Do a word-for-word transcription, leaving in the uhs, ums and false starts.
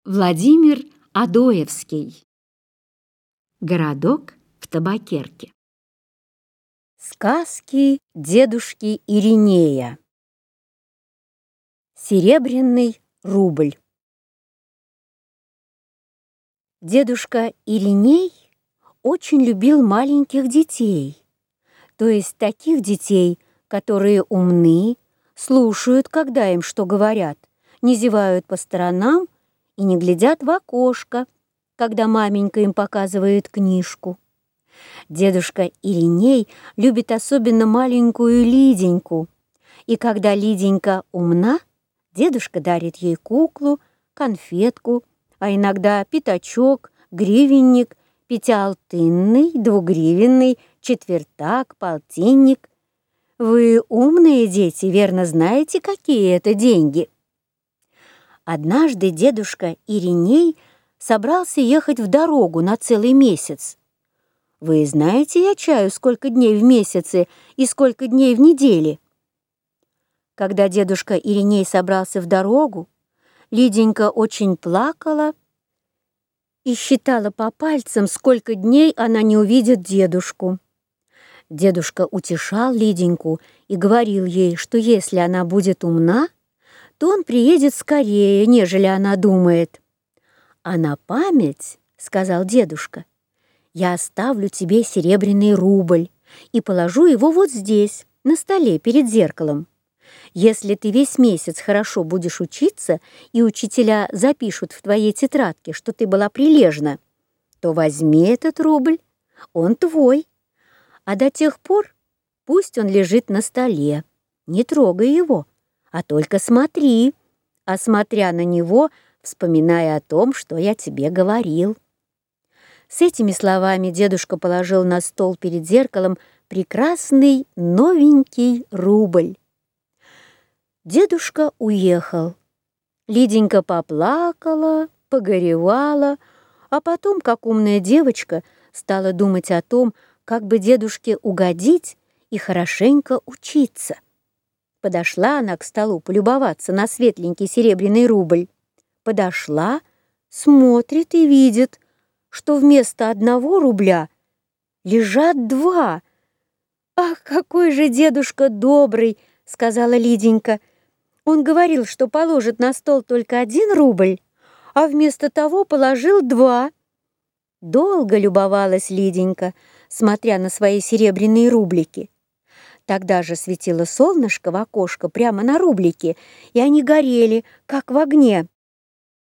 Владимир Адоевский. Городок в Табакерке. Сказки дедушки Иринея. Серебряный рубль. Дедушка Ириней очень любил маленьких детей, то есть таких детей, которые умны, слушают, когда им что говорят, не зевают по сторонам и не глядят в окошко, когда маменька им показывает книжку. Дедушка Ириней любит особенно маленькую Лиденьку, и когда Лиденька умна, дедушка дарит ей куклу, конфетку, а иногда пятачок, гривенник, пятиалтынный, двугривенный, четвертак, полтинник. Вы умные дети, верно знаете, какие это деньги? Однажды дедушка Ириней собрался ехать в дорогу на целый месяц. Вы знаете, я чаю, сколько дней в месяце и сколько дней в неделе? Когда дедушка Ириней собрался в дорогу, Лиденька очень плакала и считала по пальцам, сколько дней она не увидит дедушку. Дедушка утешал Лиденьку и говорил ей, что если она будет умна, то он приедет скорее, нежели она думает. «А на память, — сказал дедушка, — я оставлю тебе серебряный рубль и положу его вот здесь, на столе перед зеркалом. Если ты весь месяц хорошо будешь учиться, и учителя запишут в твоей тетрадке, что ты была прилежна, то возьми этот рубль, он твой, а до тех пор пусть он лежит на столе, не трогай его, а только смотри, а смотря на него, вспоминая о том, что я тебе говорил». С этими словами дедушка положил на стол перед зеркалом прекрасный новенький рубль. Дедушка уехал. Лиденька поплакала, погоревала, а потом, как умная девочка, стала думать о том, как бы дедушке угодить и хорошенько учиться. Подошла она к столу полюбоваться на светленький серебряный рубль. Подошла, смотрит и видит, что вместо одного рубля лежат два. «Ах, какой же дедушка добрый!» — сказала Лиденька. «Он говорил, что положит на стол только один рубль, а вместо того положил два». Долго любовалась Лиденька, смотря на свои серебряные рублики. Тогда же светило солнышко в окошко прямо на рублики, и они горели, как в огне.